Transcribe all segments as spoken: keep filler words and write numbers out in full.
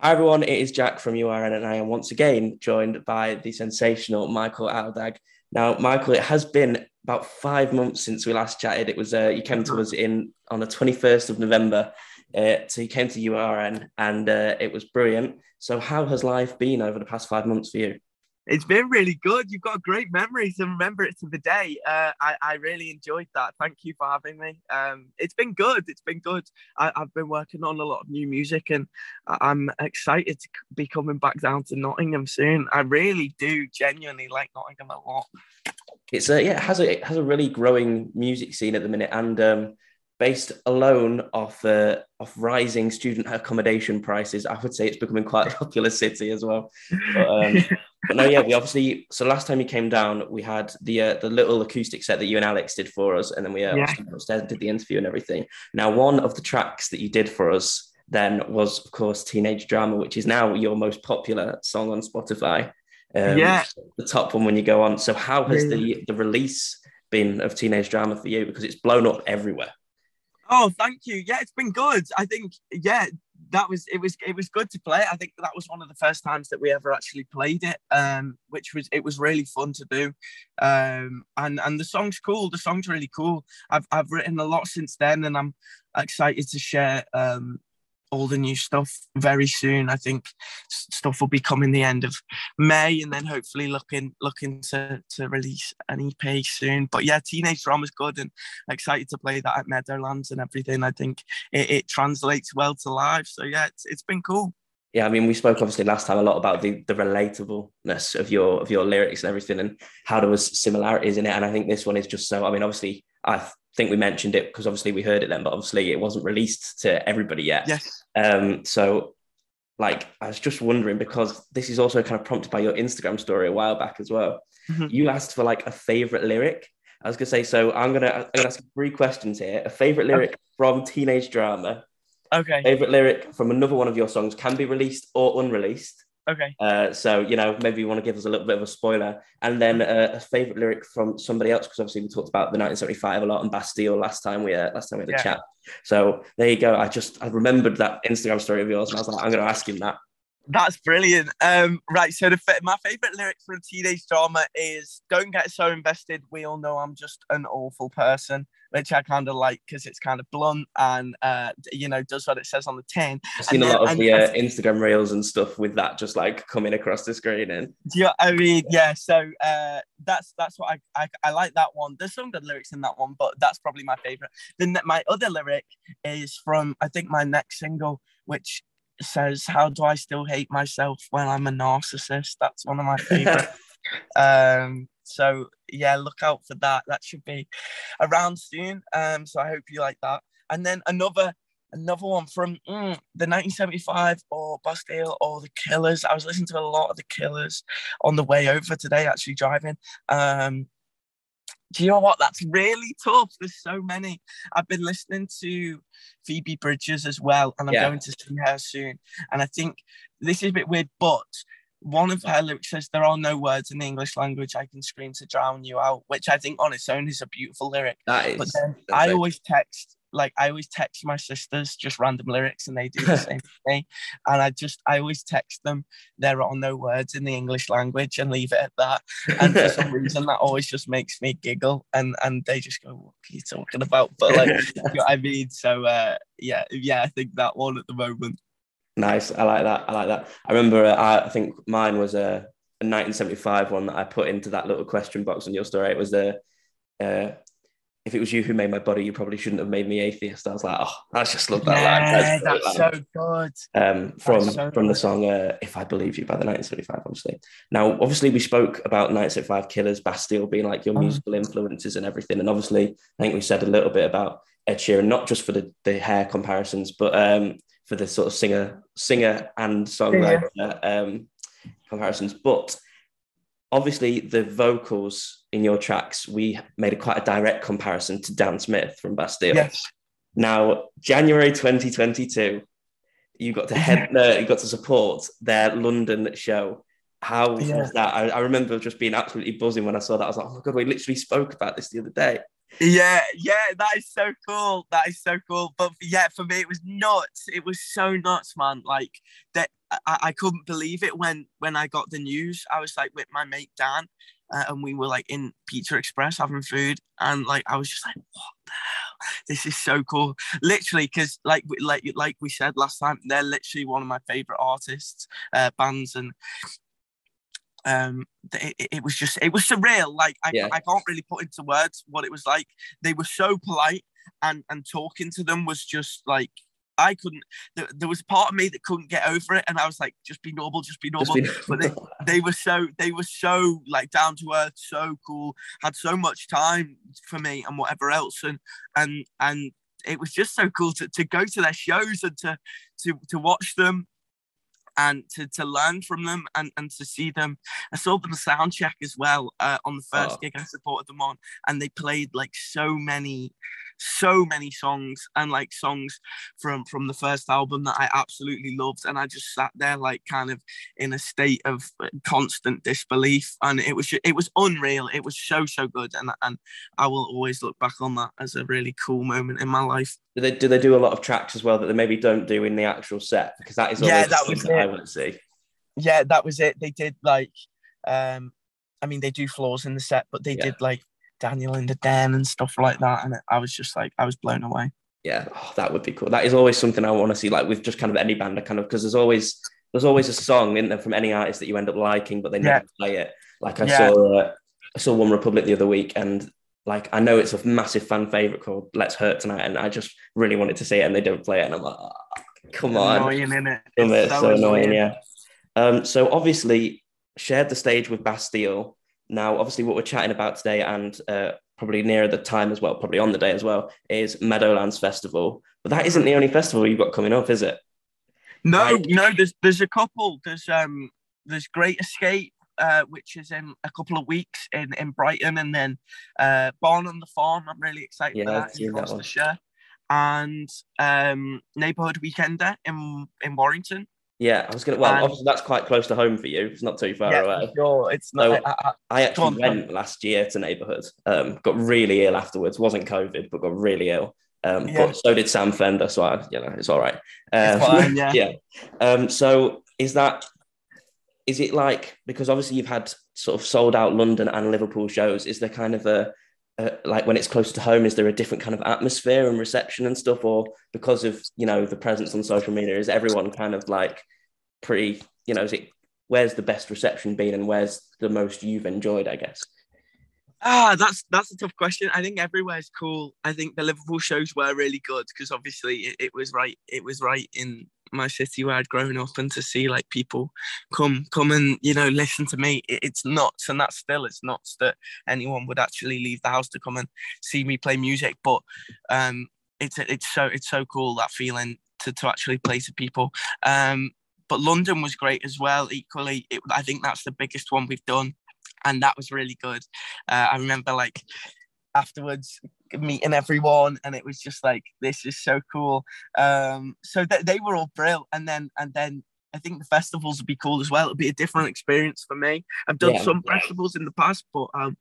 Hi everyone, it is Jack from U R N and I am once again joined by the sensational Michael Aldag. Now, Michael, it has been about five months since we last chatted. It was uh, you came to us in on the twenty-first of November. Uh, so you came to U R N and uh, it was brilliant. So how has life been over the past five months for you? It's been really good. You've got great memories and remember it to the day. Uh, I, I really enjoyed that. Thank you for having me. Um, it's been good. It's been good. I, I've been working on a lot of new music and I- I'm excited to be coming back down to Nottingham soon. I really do genuinely like Nottingham a lot. It's a yeah, it has a it has a really growing music scene at the minute, and um, based alone off uh, off rising student accommodation prices, I would say it's becoming quite a popular city as well. But um, but no, yeah, we obviously so last time you came down, we had the uh, the little acoustic set that you and Alex did for us, and then we uh, Yeah. obviously upstairs did the interview and everything. Now, one of the tracks that you did for us then was, of course, Teenage Drama, which is now your most popular song on Spotify. Um, Yeah. the top one when you go on. So how has Yeah. the the release been of Teenage Drama for you? Because it's blown up everywhere. Oh, thank you. Yeah, it's been good. I think, yeah, that was it was it was good to play. I think that was one of the first times that we ever actually played it, um, which was it was really fun to do. Um, and and the song's cool. The song's really cool. I've I've written a lot since then, and I'm excited to share um all the new stuff very soon. I think stuff will be coming the end of May, and then hopefully looking looking to to release an E P soon. But yeah, Teenage Drama's good, and excited to play that at Meadowlands and everything. I think it, it translates well to live. So yeah, it's it's been cool. Yeah, I mean, we spoke obviously last time a lot about the the relatableness of your of your lyrics and everything, and how there was similarities in it. And I think this one is just so. I mean, obviously, I think we mentioned it because obviously we heard it then, but obviously it wasn't released to everybody yet. Yes. Um, so like I was just wondering because this is also kind of prompted by your Instagram story a while back as well. Mhm. You asked for like a favorite lyric. I was gonna say, so I'm gonna I'm gonna ask you three questions here. A favorite lyric from Teenage Drama, Okay. favorite lyric from another one of your songs, can be released or unreleased. Okay. Uh, so you know, maybe you want to give us a little bit of a spoiler, and then uh, a favorite lyric from somebody else because obviously we talked about the nineteen seventy-five a lot and Bastille last time we uh, last time we had a Yeah. chat. So there you go. I just I remembered that Instagram story of yours, and I was like, I'm going to ask him that. That's brilliant. Um, right, so the my favorite lyric from Teenage Drama is "Don't get so invested. We all know I'm just an awful person," which I kind of like because it's kind of blunt and uh, you know does what it says on the tin. I've seen And a then lot of and the uh, Instagram reels and stuff with that just like coming across the screen. And do you know what I mean? Yeah. So uh, that's that's what I, I I like that one. There's some good lyrics in that one, but that's probably my favorite. Then my other lyric is from I think my next single, which says, "How do I still hate myself when I'm a narcissist?" That's one of my favorite. um, so yeah, look out for that. That should be around soon. Um, so I hope you like that. And then another another one from mm, the nineteen seventy-five or Bastille or the Killers. I was listening to a lot of the Killers on the way over today, actually driving. Um, do you know what? That's really tough. There's so many. I've been listening to Phoebe Bridgers as well, and I'm yeah, going to see her soon. And I think this is a bit weird, but one of her lyrics says, "There are no words in the English language I can scream to drown you out," which I think on its own is a beautiful lyric. that But is then I sensational. always text, like I always text my sisters just random lyrics, and they do the same thing. And I just, I always text them, "There are no words in the English language," and leave it at that. And for some reason, that always just makes me giggle, and and they just go, "What are you talking about?" But like, you know what I mean? So uh, yeah, yeah, I think that one at the moment. Nice. I like that. I like that. I remember. Uh, I, I think mine was a, a nineteen seventy-five one that I put into that little question box on your story. It was the uh, if it was you who made my body, you probably shouldn't have made me atheist. I was like, oh, I just love that line. That's a Yeah, great that's line. so good. Um, That's from so from the good. song uh, "If I Believe You" by the nineteen seventy-five, obviously. Now, obviously, we spoke about nineteen seventy-five Killers, Bastille being like your Um, musical influences and everything, and obviously, I think we said a little bit about Ed Sheeran, not just for the the hair comparisons, but um, for the sort of singer singer and yeah. songwriter um, comparisons. But obviously, the vocals in your tracks, we made a quite a direct comparison to Dan Smith from Bastille. Yes. Now, January twenty twenty-two, you got to head, Yeah. uh, you got to support their London show. How Yeah. was that? I, I remember just being absolutely buzzing when I saw that. I was like, oh my God, we literally spoke about this the other day. Yeah, yeah, that is so cool. That is so cool. But yeah, for me, it was nuts. It was so nuts, man. Like that, I, I couldn't believe it when when I got the news. I was like with my mate Dan, uh, and we were like in Pizza Express having food, and like I was just like, what the hell? This is so cool. Literally, because like like like we said last time, they're literally one of my favorite artists, uh, bands, and um it, it was just it was surreal. Like I, Yeah. I can't really put into words what it was like. They were so polite, and and talking to them was just like I couldn't there, there was a part of me that couldn't get over it, and I was like, just be normal, just be Just normal. be... But they they were so they were so like down to earth, so cool, had so much time for me and whatever else, and and and it was just so cool to, to go to their shows and to to to watch them and to, to learn from them, and, and to see them. I saw them sound check as well, uh, on the first Oh. gig I supported them on, and they played like so many so many songs, and like songs from from the first album that I absolutely loved, and I just sat there like kind of in a state of constant disbelief, and it was it was unreal. It was so so good, and and I will always look back on that as a really cool moment in my life. Do they do they do a lot of tracks as well that they maybe don't do in the actual set? Because that is always Yeah, that was something I it. want to see. Yeah, that was it. They did like, um, I mean, they do flaws in the set, but they Yeah. did like Daniel in the Den and stuff like that, and I was just like, I was blown away. Yeah, oh, that would be cool. That is always something I want to see, like with just kind of any band, I kind of, because there's always there's always a song in there from any artist that you end up liking, but they never Yeah. play it. Like I Yeah. saw uh, I saw One Republic the other week, and like I know it's a massive fan favorite called Let's Hurt Tonight, and I just really wanted to see it, and they don't play it, and I'm like, oh, come on. Annoying, innit? It's, It's so, so annoying, annoying. yeah. Um, so obviously shared the stage with Bastille. Now, obviously, what we're chatting about today, and uh, probably nearer the time as well, probably on the day as well, is Meadowlands Festival. But that isn't the only festival you've got coming up, is it? No, Right. no, there's there's a couple. There's um there's Great Escape, uh, which is in a couple of weeks in, in Brighton, and then uh, Born on the Farm. I'm really excited Yeah, for I've that in seen that one. Gloucestershire, and um, Neighbourhood Weekender in in Warrington. Yeah, I was gonna. Well, And obviously that's quite close to home for you. It's not too far yeah, away. for sure. It's not. So I, I, I, I go actually on, sorry. went last year to Neighbourhood. Um, got really ill afterwards. Wasn't COVID, but got really ill. Um, Yeah. But so did Sam Fender. So I, you know, it's all right. Um, It's fine, yeah. yeah. Um, so is that? Is it like, because obviously you've had sort of sold out London and Liverpool shows? Is there kind of a, a like when it's closer to home? Is there a different kind of atmosphere and reception and stuff, or because of, you know, the presence on social media, is everyone kind of like pretty, you know, is it, where's the best reception been and where's the most you've enjoyed, I guess? Ah, that's that's a tough question. I think everywhere's cool. I think the Liverpool shows were really good because obviously it, it was right. It was right in my city where I'd grown up, and to see like people come come and, you know, listen to me, it, it's nuts. And that's still it's nuts that anyone would actually leave the house to come and see me play music. But um, it's it's so it's so cool, that feeling to to actually play to people. Um, but London was great as well. Equally, it, I think that's the biggest one we've done, and that was really good. Uh, I remember like afterwards meeting everyone, and it was just like, this is so cool. Um, so th- they were all brilliant, and then and then I think the festivals would be cool as well. It'll be a different experience for me. I've done Yeah. some festivals in the past, but um,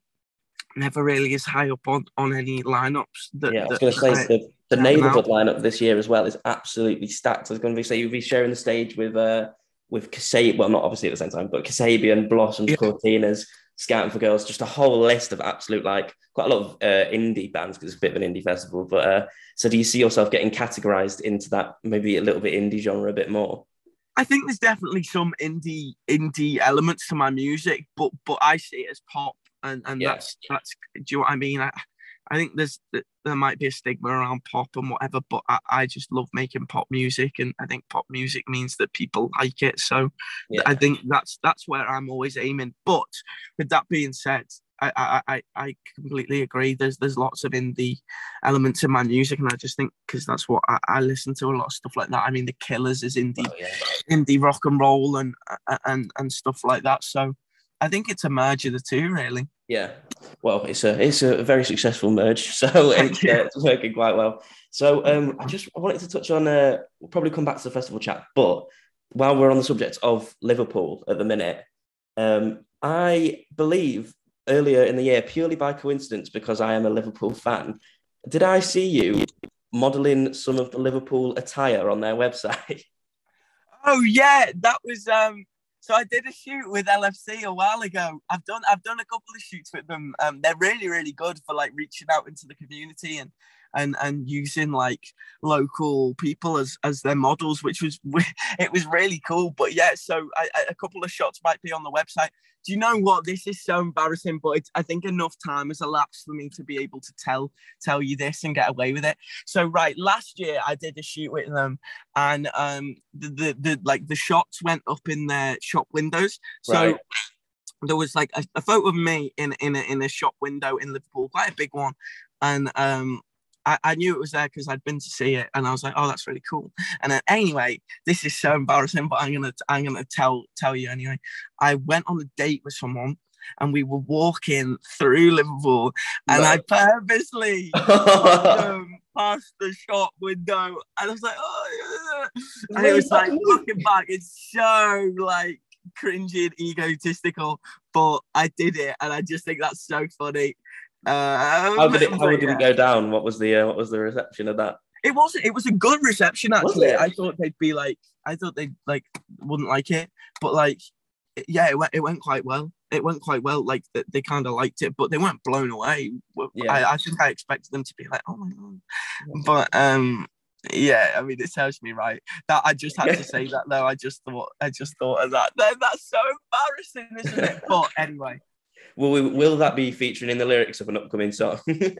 never really as high up on, on any lineups. That, Yeah, I was that, going to say that I, the, the now. Neighbourhood lineup this year as well is absolutely stacked. I was going to be say you'll be sharing the stage with uh with Kasabian, well, not obviously at the same time, but Kasabian, Blossoms, Yeah. Cortinas, Scouting for Girls, just a whole list of absolute, like, quite a lot of uh, indie bands, because it's a bit of an indie festival. But uh, so do you see yourself getting categorized into that, maybe a little bit indie genre a bit more? I think there's definitely some indie indie elements to my music, but but I see it as pop, and and Yeah. that's that's. Do you know what I mean? I I think there's there might be a stigma around pop and whatever, but I, I just love making pop music, and I think pop music means that people like it. So Yeah. I think that's that's where I'm always aiming. But with that being said, I I, I, I completely agree. There's there's lots of indie elements in my music, and I just think because that's what I, I listen to, a lot of stuff like that. I mean, The Killers is indie Oh, yeah. indie rock and roll and and and stuff like that. So I think it's a merge of the two, really. Yeah, well, it's a it's a very successful merge, so it's, uh, it's working quite well. So um, I just I wanted to touch on. Uh, we'll probably come back to the festival chat, but while we're on the subject of Liverpool at the minute, um, I believe earlier in the year, purely by coincidence, because I am a Liverpool fan, did I see you modelling some of the Liverpool attire on their website? Oh yeah, that was um. So I did a shoot with L F C a while ago. I've done I've done a couple of shoots with them. Um, they're really really good for like reaching out into the community and and and using like local people as as their models, which was it was really cool. But yeah, so I, I, a couple of shots might be on the website. Do you know what? This is so embarrassing, but it's, I think enough time has elapsed for me to be able to tell tell you this and get away with it. So right, last year I did a shoot with them, and um, the the, the like the shots went up in their shop windows. So Right. there was like a, a photo of me in in a, in a shop window in Liverpool, quite a big one, and um. I, I knew it was there because I'd been to see it, and I was like, "Oh, that's really cool." And then, anyway, this is so embarrassing, but I'm gonna, I'm gonna tell, tell you anyway. I went on a date with someone, and we were walking through Liverpool, and No. I purposely walked them past the shop window, and I was like, "Oh," yeah. And it was like looking back, it's so like cringy and egotistical, but I did it, and I just think that's so funny. Um, How did it? How but, did yeah. it go down? What was the uh, what was the reception of that? It wasn't. It was a good reception Was actually. it? I thought they'd be like. I thought they like wouldn't like it, but like, yeah, it went. It went quite well. It went quite well. Like they, they kind of liked it, but they weren't blown away. Yeah. I, I think I expected them to be like, oh my god. But um, yeah. I mean, it tells me right that I just had to say that though. I just thought. I just thought of that. Then that's so embarrassing, isn't it? But anyway. Will we, will that be featuring in the lyrics of an upcoming song?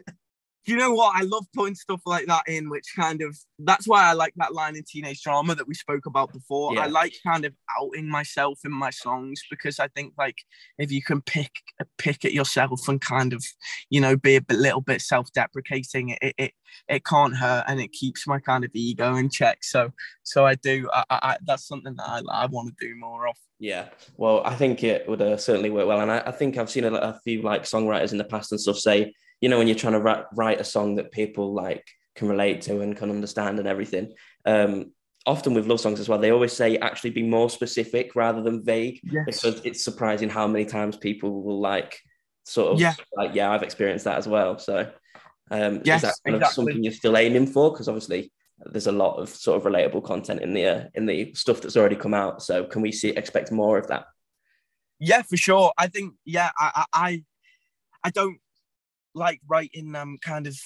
You know what? I love putting stuff like that in, which kind of, that's why I like that line in Teenage Drama that we spoke about before. Yeah. I like kind of outing myself in my songs because I think like if you can pick pick at yourself and kind of, you know, be a bit, little bit self-deprecating, it, it it can't hurt and it keeps my kind of ego in check. So so I do, I, I that's something that I, I want to do more of. Yeah, well, I think it would uh, certainly work well. And I, I think I've seen a, a few like songwriters in the past and stuff say, you know, when you're trying to write, write a song that people like can relate to and can understand and everything. Um, often with love songs as well, they always say actually be more specific rather than vague, yes. because it's surprising how many times people will like sort of yeah. like, yeah, I've experienced that as well. So um, yes, is that kind exactly. of something you're still aiming for? Because obviously there's a lot of sort of relatable content in the uh, in the stuff that's already come out. So can we see expect more of that? Yeah, for sure. I think yeah, I I I don't like writing um kind of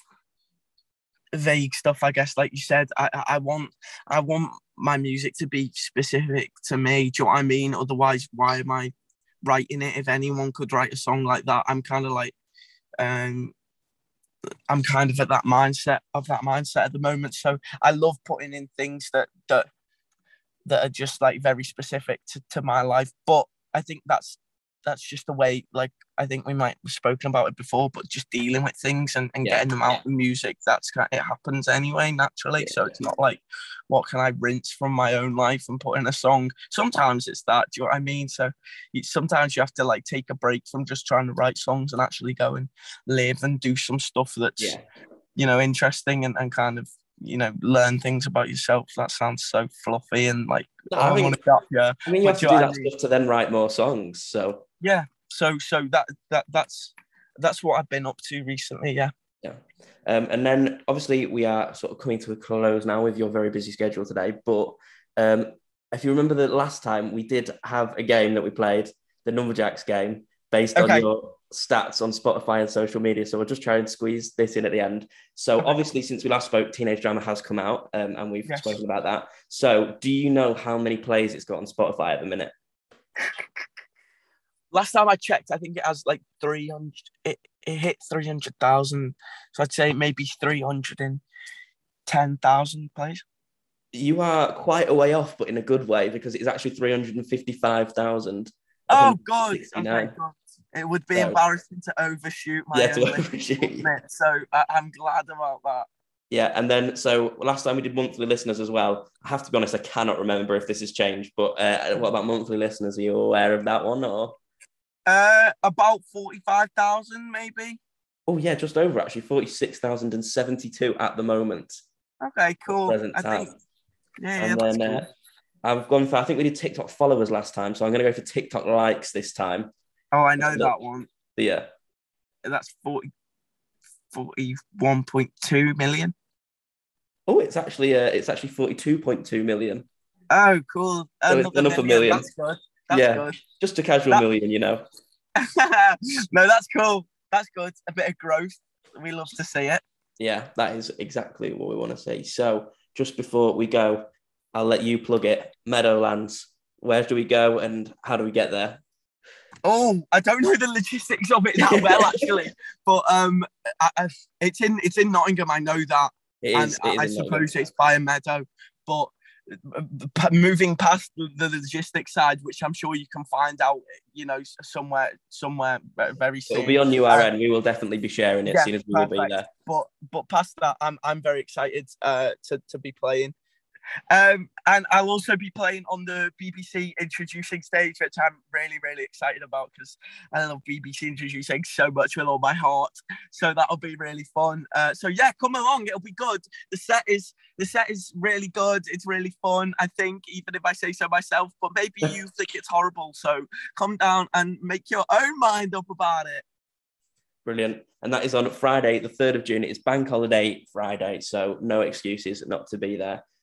vague stuff. I guess, like you said, I I want I want my music to be specific to me. Do you know what I mean? Otherwise, why am I writing it? If anyone could write a song like that, I'm kind of like um. I'm kind of at that mindset of that mindset at the moment. So I love putting in things that that that are just like very specific to, to my life. But I think that's that's just the way, like, I think we might have spoken about it before, but just dealing with things and, and Yeah. getting them out in music, that's kind of, it happens anyway, naturally. Yeah. So it's not like, what can I rinse from my own life and put in a song? Sometimes it's that, do you know what I mean? So you, sometimes you have to like take a break from just trying to write songs and actually go and live and do some stuff that's, Yeah. you know, interesting and, and kind of, you know, learn things about yourself. That sounds so fluffy and like, No, oh, I I, think- want to stop, yeah. I mean, you But have to do do you know that what I mean? stuff to then write more songs. So Yeah. So so that that that's that's what I've been up to recently. Yeah. yeah. Um, and then obviously we are sort of coming to a close now with your very busy schedule today. But um, if you remember the last time we did have a game that we played, the Numberjacks game, based Okay. on your stats on Spotify and social media. So we'll just try and squeeze this in at the end. So Okay. obviously, since we last spoke, Teenage Drama has come out, um, and we've Yes. spoken about that. So do you know how many plays it's got on Spotify at the minute? Last time I checked, I think it has like three hundred. It, it hit three hundred thousand. So I'd say maybe three hundred ten thousand plays. You are quite a way off, but in a good way, because it's actually three hundred fifty-five thousand. Oh God! Okay, God. It would be So- embarrassing to overshoot my Yeah, own to limit, overshoot. wouldn't it? So I, I'm glad about that. Yeah, and then so last time we did monthly listeners as well. I have to be honest, I cannot remember if this has changed, but uh, what about monthly listeners? Are you aware of that one? Or Uh, about forty-five thousand, maybe. oh yeah, just over actually, forty-six thousand and seventy-two at the moment. Okay, cool. Present I time. think. Yeah, yeah, And that's then cool. uh, I've gone for, I think we did TikTok followers last time, so I'm going to go for TikTok likes this time. Oh, I know Look. that one. Yeah. that's forty, forty-one point two million. Oh, it's actually uh, it's actually forty-two point two million. Oh, cool. So it's Another gone up a million. million. That's good. That's Yeah, good. just a casual That- million, you know. No, that's cool. That's good. A bit of growth. We love to see it. Yeah, that is exactly what we want to see. So just before we go, I'll let you plug it. Meadowlands, where do we go and how do we get there? Oh, I don't know the logistics of it that well, actually, but um, I, I, it's in it's in Nottingham. I know that, It and is. I, It I is suppose it's by a meadow. But uh, p- moving past the, the logistics side, which I'm sure you can find out, you know, somewhere somewhere very soon. It'll be on U R N. Um, we will definitely be sharing it yeah, as soon as we will be perfect. there. But but past that, I'm I'm very excited uh, to to be playing. Um, and I'll also be playing on the B B C introducing stage, which I'm really, really excited about because I love B B C introducing so much with all my heart. So that'll be really fun. Uh, so yeah, come along, it'll be good. The set is the set is really good. It's really fun, I think, even if I say so myself. But maybe you think it's horrible. So come down and make your own mind up about it. Brilliant. And that is on Friday, the third of June. It's bank holiday Friday, so no excuses not to be there.